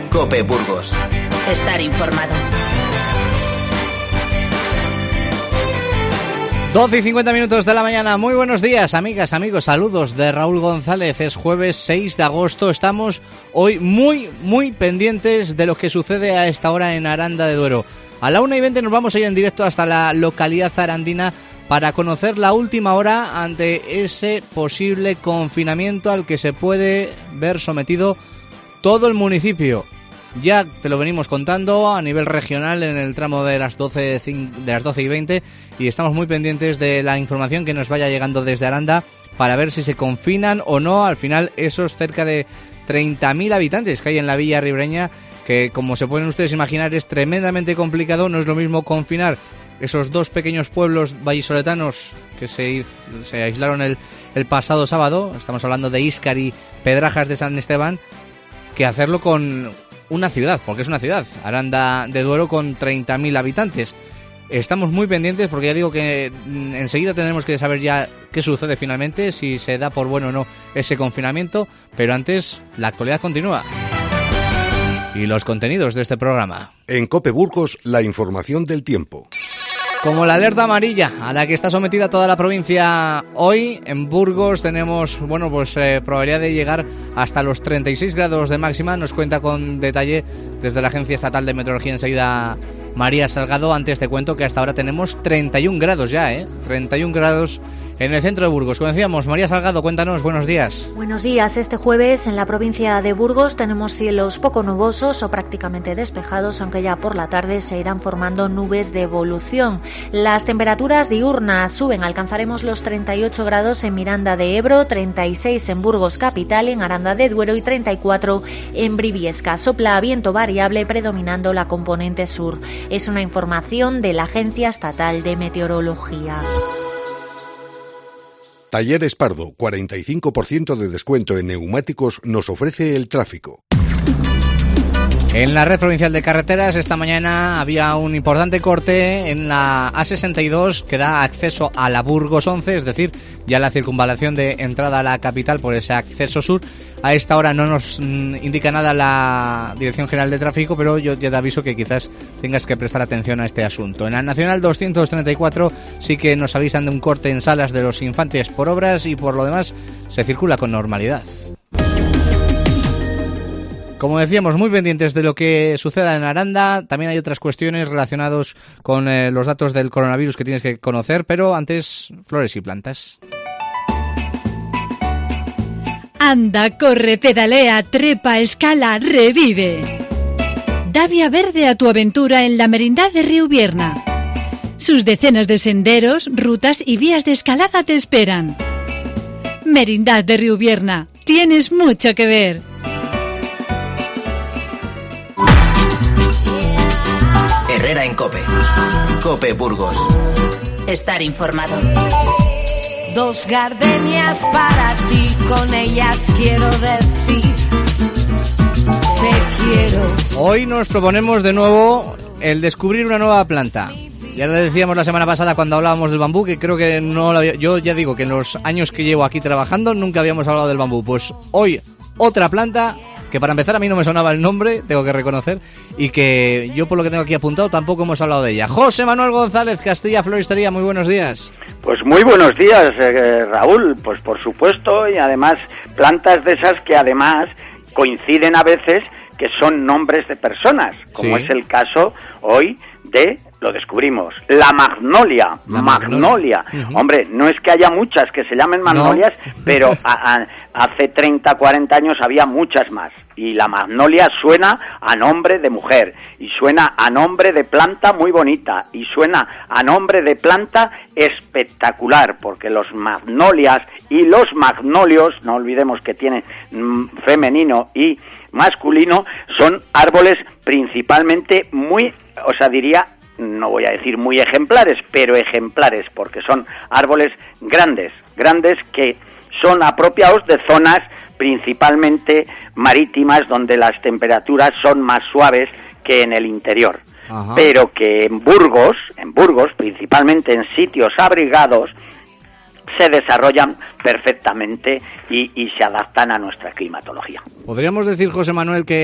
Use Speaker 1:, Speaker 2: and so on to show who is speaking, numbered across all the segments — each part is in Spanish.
Speaker 1: COPE Burgos.
Speaker 2: Estar informado.
Speaker 3: 12:50 de la mañana. Muy buenos días, amigas, amigos. Saludos de Raúl González. Es jueves 6 de agosto. Estamos hoy muy pendientes de lo que sucede a esta hora en Aranda de Duero. A la 1:20 nos vamos a ir en directo hasta la localidad arandina para conocer la última hora ante ese posible confinamiento al que se puede ver sometido todo el municipio. Ya te lo venimos contando a nivel regional en el tramo de las 12:20 y estamos muy pendientes de la información que nos vaya llegando desde Aranda para ver si se confinan o no al final esos cerca de 30.000 habitantes que hay en la villa ribreña, que como se pueden ustedes imaginar es tremendamente complicado. No es lo mismo confinar esos dos pequeños pueblos vallisoletanos que se aislaron el pasado sábado, estamos hablando de Íscar y Pedrajas de San Esteban, que hacerlo con una ciudad, porque es una ciudad, Aranda de Duero, con 30.000 habitantes. Estamos muy pendientes porque ya digo que enseguida tendremos que saber ya qué sucede finalmente, si se da por bueno o no ese confinamiento, pero antes la actualidad continúa. Y los contenidos de este programa.
Speaker 4: En COPE Burgos, la información del tiempo.
Speaker 3: Como la alerta amarilla a la que está sometida toda la provincia hoy, en Burgos tenemos probabilidad de llegar hasta los 36 grados de máxima. Nos cuenta con detalle desde la Agencia Estatal de Meteorología enseguida María Salgado. Antes te cuento que hasta ahora tenemos 31 grados ya, 31 grados en el centro de Burgos. Como decíamos, María Salgado, cuéntanos, buenos días.
Speaker 5: Buenos días. Este jueves en la provincia de Burgos tenemos cielos poco nubosos o prácticamente despejados, aunque ya por la tarde se irán formando nubes de evolución. Las temperaturas diurnas suben, alcanzaremos los 38 grados en Miranda de Ebro, 36 en Burgos capital, en Aranda de Duero y 34 en Briviesca. Sopla viento variable predominando la componente sur. Es una información de la Agencia Estatal de Meteorología.
Speaker 4: Talleres Pardo, 45% de descuento en neumáticos nos ofrece el tráfico.
Speaker 3: En la red provincial de carreteras esta mañana había un importante corte en la A62 que da acceso a la Burgos 11, es decir, ya la circunvalación de entrada a la capital por ese acceso sur. A esta hora no nos indica nada la Dirección General de Tráfico, pero yo ya te aviso que quizás tengas que prestar atención a este asunto. En la Nacional 234 sí que nos avisan de un corte en Salas de los Infantes por obras y por lo demás se circula con normalidad. Como decíamos, muy pendientes de lo que suceda en Aranda. También hay otras cuestiones relacionadas con los datos del coronavirus que tienes que conocer, pero antes, flores y plantas.
Speaker 6: Anda, corre, pedalea, trepa, escala, revive. Da vía verde a tu aventura en la Merindad de Riubierna. Sus decenas de senderos, rutas y vías de escalada te esperan. Merindad de Riubierna, tienes mucho que ver.
Speaker 1: Herrera en COPE. COPE Burgos.
Speaker 2: Estar informado.
Speaker 7: Dos gardenias para ti, con ellas quiero decir te quiero.
Speaker 3: Hoy nos proponemos de nuevo el descubrir una nueva planta. Ya le decíamos la semana pasada cuando hablábamos del bambú, que creo que no lo había... Yo ya digo que en los años que llevo aquí trabajando nunca habíamos hablado del bambú. Pues hoy otra planta que para empezar a mí no me sonaba el nombre, tengo que reconocer, y que yo por lo que tengo aquí apuntado tampoco hemos hablado de ella. José Manuel González, Castilla Floristería, muy buenos días.
Speaker 8: Pues muy buenos días, Raúl, pues por supuesto, y además plantas de esas que además coinciden a veces que son nombres de personas, como
Speaker 3: sí.
Speaker 8: Es el caso hoy de... Lo descubrimos, la magnolia. Uh-huh. Hombre, no es que haya muchas que se llamen magnolias, no. Pero hace 30, 40 años había muchas más. Y la magnolia suena a nombre de mujer, y suena a nombre de planta muy bonita, y suena a nombre de planta espectacular, porque los magnolias y los magnolios, no olvidemos que tienen femenino y masculino, son árboles principalmente muy, no voy a decir muy ejemplares, pero ejemplares, porque son árboles grandes que son apropiados de zonas principalmente marítimas, donde las temperaturas son más suaves que en el interior. Ajá. Pero que en Burgos, principalmente en sitios abrigados, se desarrollan perfectamente y se adaptan a nuestra climatología.
Speaker 3: ¿Podríamos decir, José Manuel, que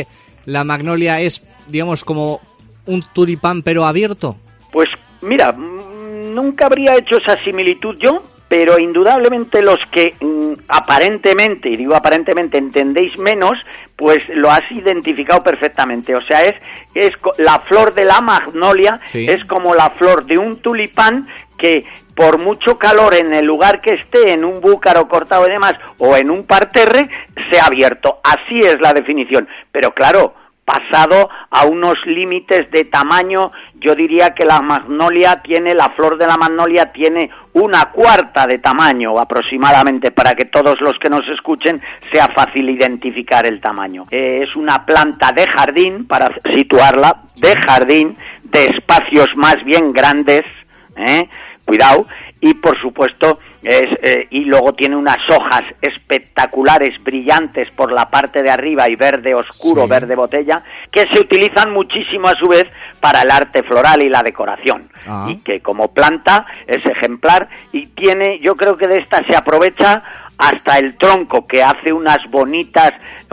Speaker 3: la magnolia es, digamos, como un tulipán pero abierto?
Speaker 8: Pues mira, nunca habría hecho esa similitud yo, pero indudablemente los que aparentemente, y digo aparentemente, entendéis menos, pues lo has identificado perfectamente. O sea, es la flor de la magnolia, sí, es como la flor de un tulipán que por mucho calor en el lugar que esté, en un búcaro cortado y demás, o en un parterre, se ha abierto. Así es la definición. Pero claro, pasado a unos límites de tamaño, yo diría que la flor de la magnolia tiene 1/4 de tamaño aproximadamente, para que todos los que nos escuchen sea fácil identificar el tamaño. Es una planta de jardín, para situarla, de jardín, de espacios más bien grandes, cuidado, y por supuesto y luego tiene unas hojas espectaculares, brillantes por la parte de arriba y verde oscuro, sí, verde botella, que se utilizan muchísimo a su vez para el arte floral y la decoración. Y que como planta es ejemplar y tiene, yo creo que de esta se aprovecha hasta el tronco, que hace unos bonitos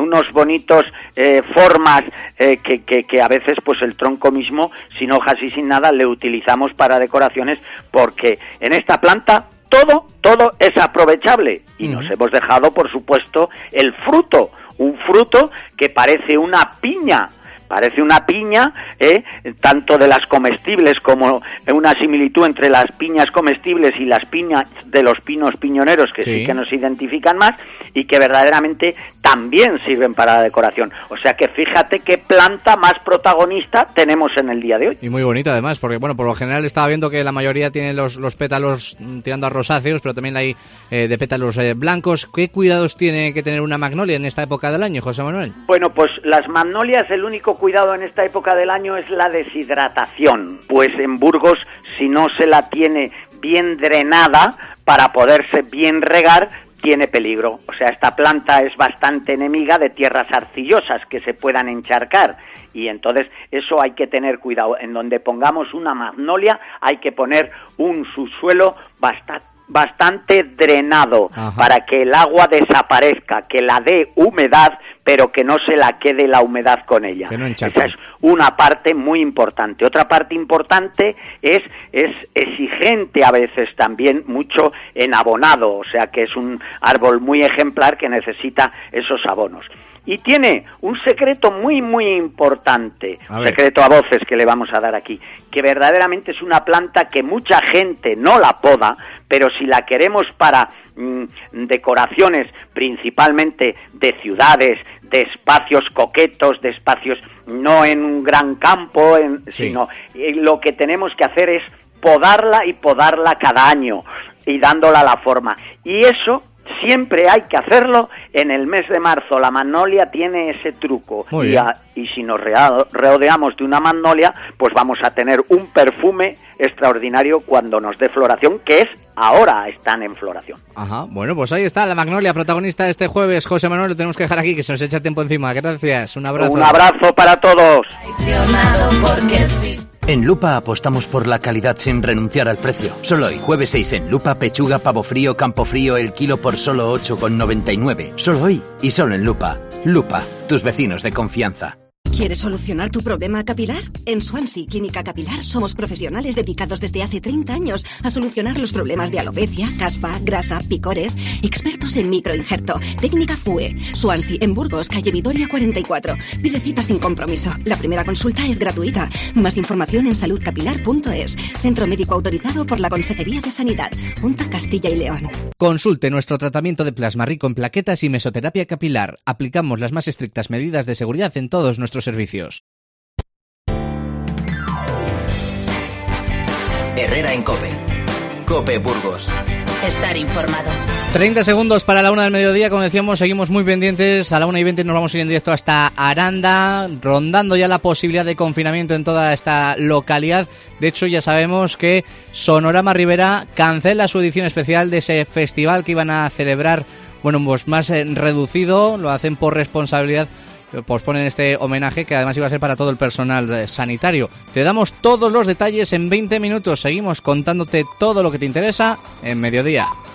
Speaker 8: formas que a veces pues el tronco mismo, sin hojas y sin nada, le utilizamos para decoraciones, porque en esta planta todo es aprovechable. Y nos hemos dejado, por supuesto, el fruto, un fruto que parece una piña, tanto de las comestibles como una similitud entre las piñas comestibles y las piñas de los pinos piñoneros, que sí que nos identifican más, y que verdaderamente también sirven para la decoración. O sea que fíjate qué planta más protagonista tenemos en el día de hoy.
Speaker 3: Y muy bonita además, porque bueno, por lo general estaba viendo que la mayoría tiene los pétalos tirando a rosáceos, pero también hay de pétalos blancos. ¿Qué cuidados tiene que tener una magnolia en esta época del año, José Manuel?
Speaker 8: Bueno, pues las magnolias, el único cuidado en esta época del año es la deshidratación, pues en Burgos, si no se la tiene bien drenada para poderse bien regar, tiene peligro. O sea, esta planta es bastante enemiga de tierras arcillosas que se puedan encharcar, y entonces eso hay que tener cuidado. En donde pongamos una magnolia hay que poner un subsuelo bastante drenado, para que el agua desaparezca, que la dé humedad, pero que no se la quede la humedad con ella. Esa es una parte muy importante. Otra parte importante es exigente a veces también mucho en abonado, o sea que es un árbol muy ejemplar que necesita esos abonos. Y tiene un secreto muy importante, secreto a voces que le vamos a dar aquí, que verdaderamente es una planta que mucha gente no la poda, pero si la queremos para decoraciones principalmente de ciudades, de espacios coquetos, de espacios no en un gran campo, sino lo que tenemos que hacer es podarla cada año y dándola la forma. Y eso siempre hay que hacerlo en el mes de marzo. La magnolia tiene ese truco. Y si nos rodeamos de una magnolia, pues vamos a tener un perfume extraordinario cuando nos dé floración, que es ahora están en floración.
Speaker 3: Bueno, pues ahí está la magnolia, protagonista este jueves. José Manuel, lo tenemos que dejar aquí, que se nos echa tiempo encima. Gracias, un abrazo.
Speaker 8: Un abrazo para todos.
Speaker 1: En Lupa apostamos por la calidad sin renunciar al precio. Solo hoy, jueves 6 en Lupa, pechuga, pavo frío, campo frío, el kilo por solo 8,99. Solo hoy y solo en Lupa. Lupa, tus vecinos de confianza.
Speaker 9: ¿Quieres solucionar tu problema capilar? En Swansea Clínica Capilar somos profesionales dedicados desde hace 30 años a solucionar los problemas de alopecia, caspa, grasa, picores, expertos en microinjerto, técnica FUE. Swansea en Burgos, calle Vitoria 44. Pide cita sin compromiso. La primera consulta es gratuita. Más información en saludcapilar.es. Centro médico autorizado por la Consejería de Sanidad, Junta Castilla y León.
Speaker 3: Consulte nuestro tratamiento de plasma rico en plaquetas y mesoterapia capilar. Aplicamos las más estrictas medidas de seguridad en todos nuestros servicios.
Speaker 1: Herrera en COPE. COPE Burgos.
Speaker 2: Estar informado.
Speaker 3: 30 segundos para la 1 del mediodía, como decíamos, seguimos muy pendientes. A la 1:20 nos vamos a ir en directo hasta Aranda, rondando ya la posibilidad de confinamiento en toda esta localidad. De hecho, ya sabemos que Sonorama Ribera cancela su edición especial de ese festival que iban a celebrar, bueno, pues más reducido, lo hacen por responsabilidad. Posponen este homenaje que además iba a ser para todo el personal sanitario. Te damos todos los detalles en 20 minutos. Seguimos contándote todo lo que te interesa en Mediodía.